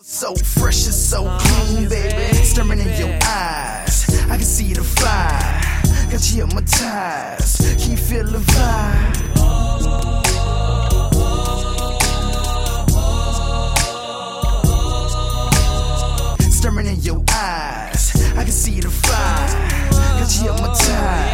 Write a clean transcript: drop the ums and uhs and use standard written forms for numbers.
So fresh and so clean, baby. Staring in your eyes, I can see the fire. Got you hypnotized, can you feel the vibe? Staring in your eyes, I can see the fire. Got you hypnotized.